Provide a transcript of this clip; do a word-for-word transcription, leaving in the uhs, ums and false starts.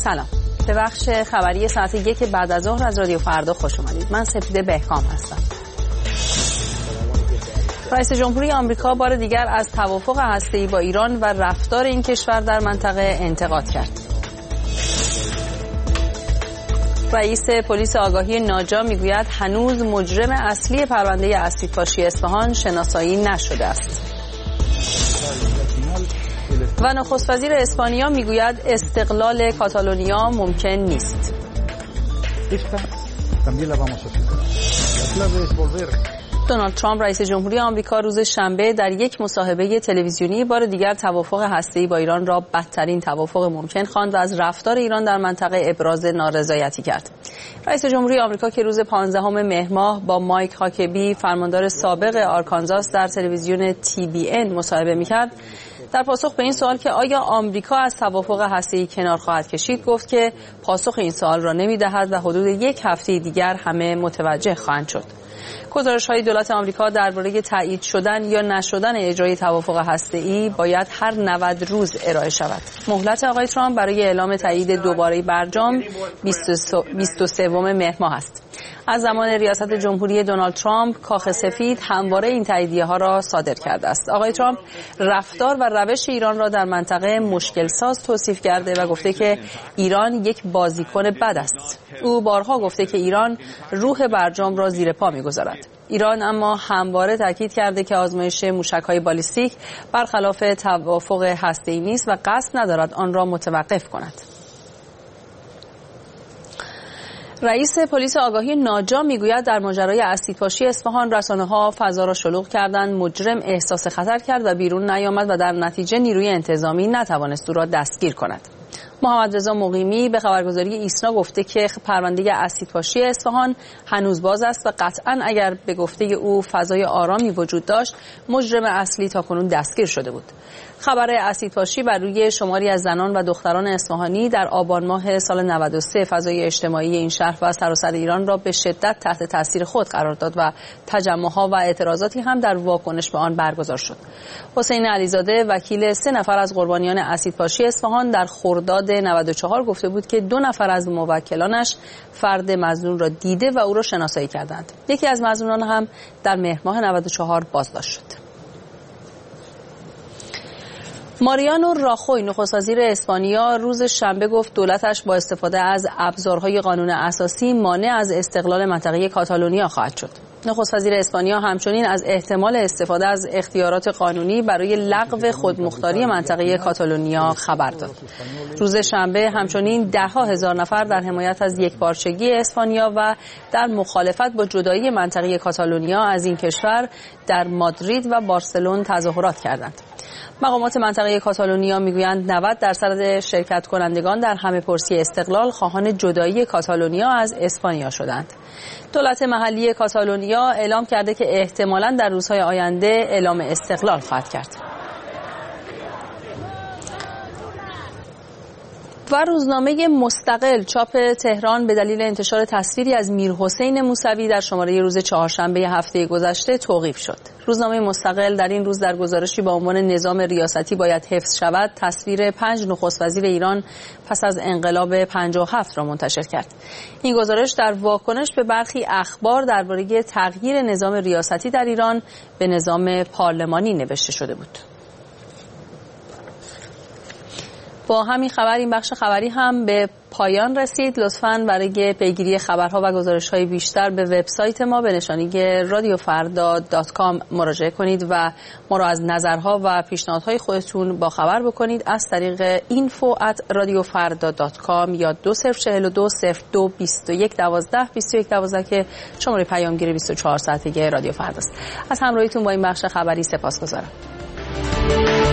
سلام، به بخش خبری ساعت یک بعد از ظهر از رادیو فردا خوش اومدید. من سپیده بهکام هستم. رئیس جمهوری آمریکا بار دیگر از توافق هسته‌ای با ایران و رفتار این کشور در منطقه انتقاد کرد. رئیس پلیس آگاهی ناجا میگوید هنوز مجرم اصلی پرونده اسیدپاشی اصفهان شناسایی نشده است. و نخست وزیر اسپانیا میگوید استقلال کاتالونیا ممکن نیست. دونالد ترامپ رئیس جمهوری آمریکا روز شنبه در یک مصاحبه تلویزیونی بار دیگر توافق هسته‌ای با ایران را بدترین توافق ممکن خواند و از رفتار ایران در منطقه ابراز نارضایتی کرد. رئیس جمهوری آمریکا که روز پانزدهم مهر ماه با مایک هاکبی فرماندار سابق آرکانزاس در تلویزیون تی بی ان مصاحبه می‌کرد، در پاسخ به این سوال که آیا آمریکا از توافق هسته‌ای کنار خواهد کشید گفت که پاسخ این سوال را نمی‌دهد و حدود یک هفته دیگر همه متوجه خواهند شد. گزارش‌های دولت آمریکا درباره تایید شدن یا نشدن اجرای توافق هسته‌ای باید هر نود روز ارائه شود. مهلت آقای ترامپ برای اعلام تایید دوباره برجام بیست و سوم مهر ماه است. از زمان ریاست جمهوری دونالد ترامپ کاخ سفید همواره این تاییدیه‌ها را صادر کرده است. آقای ترامپ رفتار و روش ایران را در منطقه مشکل ساز توصیف کرده و گفته که ایران یک بازیکن بد است. او بارها گفته که ایران روح برجام را زیر پا می‌گذارد. ایران اما همواره تاکید کرده که آزمایش موشک‌های بالیستیک برخلاف توافق هسته‌ای نیست و قصد ندارد آن را متوقف کند. رئیس پلیس آگاهی ناجا میگوید در ماجرای اسیدپاشی اصفهان رسانه‌ها فضا را شلوغ کردند، مجرم احساس خطر کرد و بیرون نیامد و در نتیجه نیروی انتظامی نتوانست او را دستگیر کند. محمد رضا مقیمی به خبرگزاری ایسنا گفته که پرونده اسیدپاشی اصفهان هنوز باز است و قطعاً اگر به گفته او فضای آرامی وجود داشت مجرم اصلی تاکنون دستگیر شده بود. خبر اسیدپاشی بر روی شماری از زنان و دختران اصفهانی در آبان ماه سال نود و سه فضای اجتماعی این شهر و سراسر ایران را به شدت تحت تاثیر خود قرار داد و تجمع‌ها و اعتراضاتی هم در واکنش به آن برگزار شد. حسین علیزاده وکیل سه نفر از قربانیان اسیدپاشی اصفهان در خرداد نود و چهار گفته بود که دو نفر از موکلانش فرد مظنون را دیده و او را شناسایی کردند. یکی از مظنونان هم در مهر ماه نود و چهار بازداشت شد. ماریانو راخوی نخست وزیر اسپانیا روز شنبه گفت دولتش با استفاده از ابزارهای قانون اساسی مانع از استقلال منطقه کاتالونیا خواهد شد. نخست وزیر اسپانیا همچنین از احتمال استفاده از اختیارات قانونی برای لغو خودمختاری منطقه کاتالونیا خبر داد. روز شنبه همچنین ده ها هزار نفر در حمایت از یکپارچگی اسپانیا و در مخالفت با جدایی منطقه کاتالونیا از این کشور در مادرید و بارسلون تظاهرات کردند. مقامات منطقه کاتالونیا میگویند نود درصد شرکت کنندگان در همه‌پرسی استقلال خواهان جدایی کاتالونیا از اسپانیا شدند. دولت محلی کاتالونیا اعلام کرده که احتمالاً در روزهای آینده اعلام استقلال خواهد کرد. و روزنامه مستقل چاپ تهران به دلیل انتشار تصویری از میرحسین موسوی در شماره روز چهارشنبه هفته گذشته توقیف شد. روزنامه مستقل در این روز در گزارشی با عنوان نظام ریاستی باید حفظ شود تصویر پنج نخست وزیر ایران پس از انقلاب پنجاه و هفت را منتشر کرد. این گزارش در واکنش به برخی اخبار درباره تغییر نظام ریاستی در ایران به نظام پارلمانی نوشته شده بود. با همین خبر این بخش خبری هم به پایان رسید. لطفاً برای پیگیری خبرها و گزارش‌های بیشتر به وبسایت ما به نشانی رادیو فردا دات کام مراجعه کنید و ما را از نظرها و پیشنهادهای خودتون با خبر بکنید از طریق اینفو ات رادیو فردا دات کام یا دو صفر چهل و دو صفر دو بیست و یک دوازده بیست و یک دوازده که شماره پیامگیر بیست و چهار ساعته رادیو فردا است. از همراهیتون با این بخش خبری سپاسگزارم.